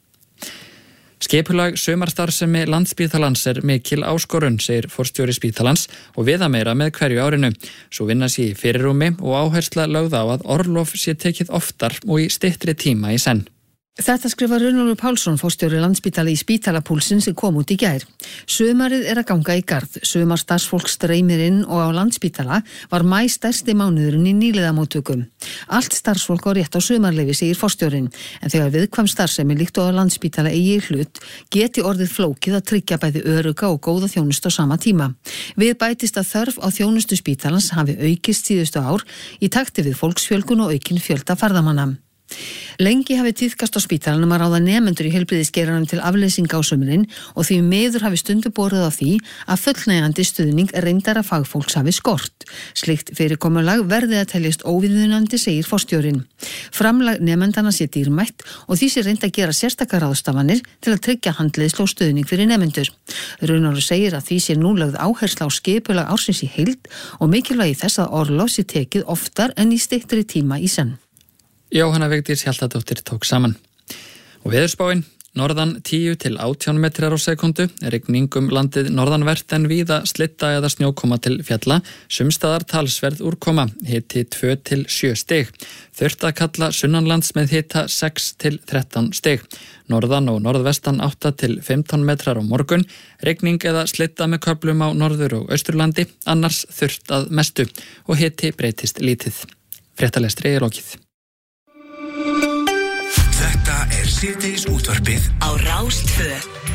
Skipulag sumarstarfsemi Landspítalans er mikil áskorun, segir forstjóri spítalans og viðameira með hverju árinu. Svo vinna sé í fyrirrúmi og áhersla lögð á að orlof sé tekið oftar og í styttri tíma í senn. Þetta skrifar Runólfur Pálsson, forstjóri Landspítala í Spítalapúlsin sem kom út í gær. Sumarið er að ganga í garð. Sumar starfsfólk streymir inn og á Landspítala var maí stærsti mánuðurinn í nýliðamóttökum. Allt starfsfólk á rétt á sumarleyfi, segir forstjórin, en þegar viðkvæm starfsemi líkt og á Landspítala eigi hlut geti orðið flókið að tryggja bæði örugga og góða þjónustu á sama tíma. Við bætist að þörf á þjónustu spítalans hafi aukist síðustu ár í takti við fólksfjölgun og aukin fjölda ferðamanna. Lengi hafi tíðkast á spítalanum að ráða nemendur í heilbrigðisgeiranum til afleysinga á sumrin og því miður hafi stundu borið á því að fullnægjandi stuðning reyndara fagfólks hafi skort. Slíkt fyrirkomulag verði að teljast óviðunandi, segir forstjórin. Framlag nemendana sé dýrmætt og því sé reynd að gera sérstakar ráðstafanir til að tryggja handleiðslu og stuðning fyrir nemendur. Runólfur segir að því sé nú lögð áhersla á skipulag ársins í heild og mikilvægi þess að orlof sé tekið oftar en í styttri tíma í senn. Jóhanna Vigdís Hjaltadóttir tók saman. Og veðurspáin, norðan tíu til átján metrar á sekundu, rigning um landið norðanvert en víða slitta eða snjókoma til fjalla, sumstaðar talsverð úrkoma, hiti tvö til sjö stig. Þurft að kalla sunnanlands með hita sex til þrettán stig. Norðan og norðvestan átta til fimmtán metrar á morgun, rigning eða slitta með köflum á norður og austurlandi, annars þurft að mestu og hiti breytist lítið. Fréttalestri er lokið. Þetta er síðdeis útvarpið á Rás tvö.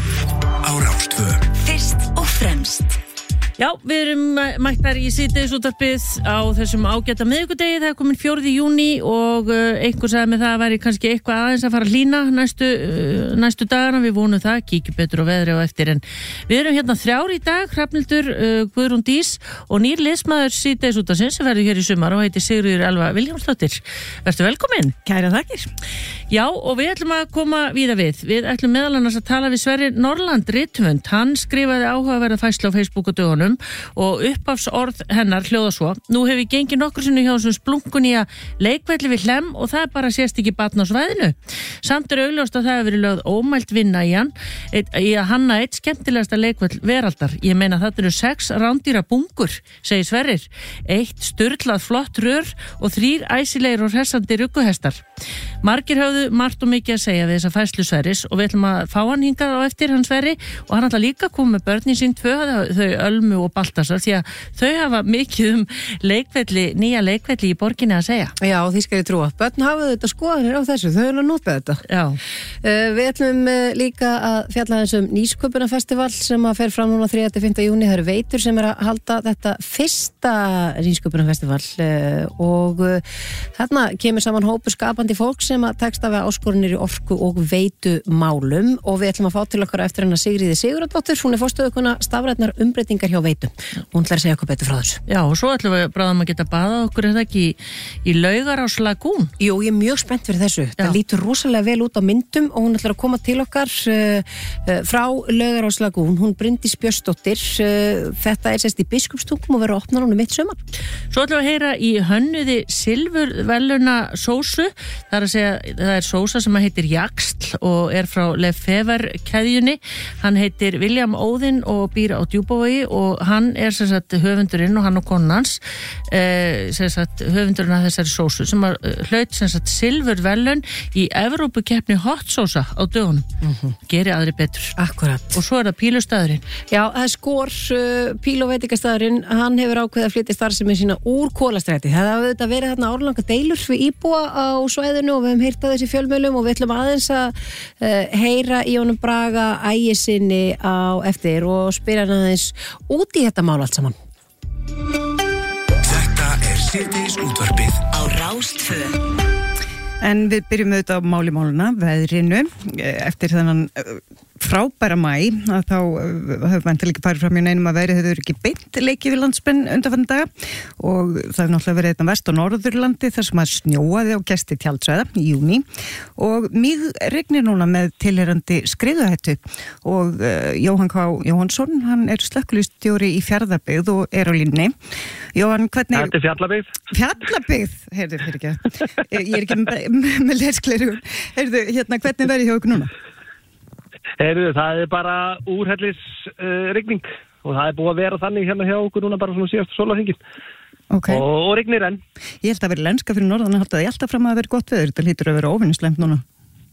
Á Rás tvö. Fyrst og fremst. Já, við erum mættar í síðdegisútvarpið á þessum ágæta miðvikudegi. Það er komin fjórði júní og einhver sagði með það að væri kannski eitthvað aðeins að fara að hlýna næstu, næstu dagana. Við vonum það, kíkjum betur á veðri og eftir. En við erum hérna þrjár í dag, Hrafnhildur, Guðrún Dís og nýr liðsmaður síðdegisútvarpsins sem verður hér í sumar og heitir Sigríður Elva Vilhjálmsdóttir. Vertu velkomin. Kæra þakkir. Já, og við ætlum að koma víða við. Við ætlum meðal annars að tala við Sverrir Norland rithöfund. Hann skrifaði áhugaverða færslu á Facebook og dögunum og upphafsorð hennar hljóða svo: nú hefur gengið nokkur sinni hjá þessum splunkun í að leikvelli við Hlemm og það bara sést ekki barn á svæðinu. Samt er augljóst að það hefur verið lögð ómælt vinna í hann í að hanna eitt skemmtilegasta leikvell veraldar. Ég meina þetta eru sex rándýra bungur, segir Sverrir, eitt sturlað flott rör og þrír æsilegir og hressandi rugguhestar. Margir höfðu margt og mikið að segja við þessa færslu Sverris og við ætlum að fá hann hingað á eftir, hann Sverri, og hann ætla líka að koma með börnin sín tvö, þau Ölmu og Baltasar, því að þau hafa mikið um leikvelli, nýja leikvelli í borginni að segja. Já, því skal ég trúa. Börn hafa þetta skoðanir á þessu, þau eru að nota þetta. Já. Uh, við ætlum uh, líka að fjalla þessum Nýsköpunarfestival sem að fer fram núna þriðja til fimmta júní. Það eru Veitur sem er að halda þetta fyrsta Nýsköpunarfestival uh, og uh, þarna kemur saman hópur skapandi fólk sem að tekst af áskorunir í orku og veitu málum og við ætlum að fá til okkar eftir hennar Sigríði Sigurðardóttur. Hún er forstöðukona stafrænnar umbreytingar hjá Veitu. Hún ætlar að segja okkur betur frá þessu. Já, og svo ætlum við bráðum að geta baðað okkur er það ekki í, í Laugarás lagún. Jú, ég er mjög spennt fyrir þessu. Já. Það lítur rosalega vel út á myndum og hún ætlar að koma til okkar uh, uh, frá Laugarás lagún. Hún Bryndís Björnsdóttir. Uh, þetta er sérst í Biskupstungum og verður opnar hún um mitt sumar. Svo ætlum við að heyra í hönnuði silfurveluna sósu. Það er að segja, það er sósa sem heitir Jaxl og er frá Lefever keðjunni. Hann heitir William Óðinn og býr á Djúpavogi og hann er sem sagt höfundurinn og hann og konans eh, sem sagt höfundurinn af þessari sósu sem að hlaut sem sagt silfurvelun í Evrópukeppni hot sósa á dögunum. Mm-hmm. Geri aðri betur. Akkurat. Og svo er það pílustæðurinn. Já, það er Skor uh, píl- og veitingastæðurinn. Hann hefur ákveðið að flytja starfsemi sína úr Kólastræti. Það hafa auðvitað verið þarna árlanga deilur fyrir íbúa á svæðinu og við hefum heyrt að þessi fjölmiðlum og við ætlum aðeins að uh, heyra í honum Braga Ægisinni á eftir og spyrja hann aðeins út í þetta mál allt saman. síðdegis útvarpið á Rás tvö. En við byrjum auðvitað á máli máluna, veðrinu, eftir þennan frábæra mæ, að þá höfum við ekki farið fram í neinum að veðrið hefur ekki beint leikið við landsmenn undanfarna daga og það er náttúrulega verið einna vest- og norðurlandi þar sem að snjóaði og gesti tjaldsvæða í júní og mýg rignir núna með tilheyrandi skriðuhættu og uh, Jóhann K. Jóhannsson, hann er slökkvilistjóri í Fjarðabyggð og er á línni. Jóhann, hvernig... Þetta er Fjallabyggð. Fjallabyggð, heyrðu fyrir ekki. Ég er ekki með, með leskleiru. Heyrðu, hérna, hvernig verið hjá ykkur núna? Heyrðu, það er bara úrhellis uh, rigning og það er búið að vera þannig hérna hjá okkur núna bara svona síðastu sólarhringinn. Okay. Og, og rignir enn. Ég held að vera lenska fyrir norðan að halda það alltaf fram að vera gott veður. Þetta hlýtur að vera óvinnislemt núna.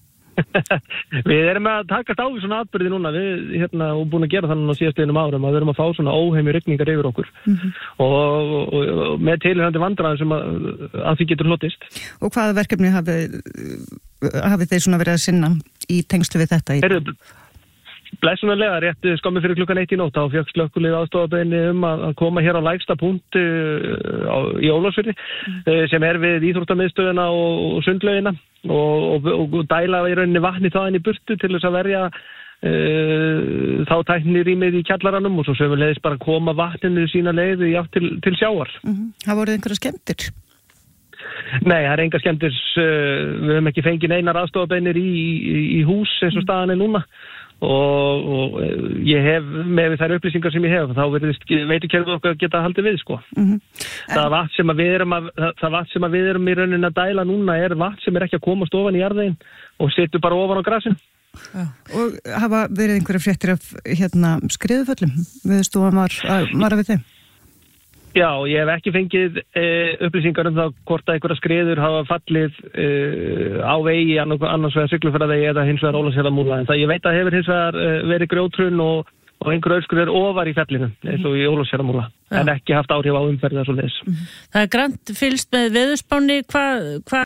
Við erum að takast á við svona atbyrði núna við hérna og búin að gera þannig á síðastu einum árum að við erum að fá svona óheimi rigningar yfir okkur mm-hmm. og, og, og með tilhörandi vandræðum sem að, að því getur hlotist. Og hvaða verkefni hafið hafi þeir svona verið að sinna í tengslu við þetta? Heyrðu, blessunarlega rétt skömmu fyrir klukkan eitt í nótt þá fékk slökkvilið aðstofabeiðni um að koma hér á lægsta punkt uh, í Ólafsfirði mm. uh, sem er við íþróttamiðstöðina og, og sundlaugina og, og, og dæla í rauninni vatni þaðan í burtu til þess að verja uh, þá tækni rýmið í kjallaranum og svo sömulegis bara koma vatninu sína leið í átt til, til sjávar. Mm-hmm. Það voruð einhverja skemmtir? Nei, það er enga skemmtir. Uh, við höfum ekki fengið neinar aðstofabeiðnir í, í, í hús eins og staðan er núna. Og, og ég hef með þær upplýsingar sem ég hef þá verðist veitukerfið okkar geta haldið við sko. Mm-hmm. það vatn sem að við erum að, það vatn sem að við erum í rauninni að dæla núna er vatn sem er ekki að komast ofan í jarðveginn og setur bara ofan á grasin. Ja. Og hafa verið einhverja fréttir af hérna skriðuföllum viðstu að var að vara við þeim? Já, ég hef ekki fengið e, upplýsingar um það hvort að einhverja skriður hafa fallið e, á vegi annars vegar Siglufjarðarvegi eða hins vegar Ólafsfjarðarmúla en það ég veit að hefur hins vegar e, verið grjóthrun og, og einhver öskur ofar í fjallinu eins og í Ólafsfjarðarmúla en ekki haft áhrif á umferðar svo þess. Það er grannt fylgst með veðurspánni, hvað hva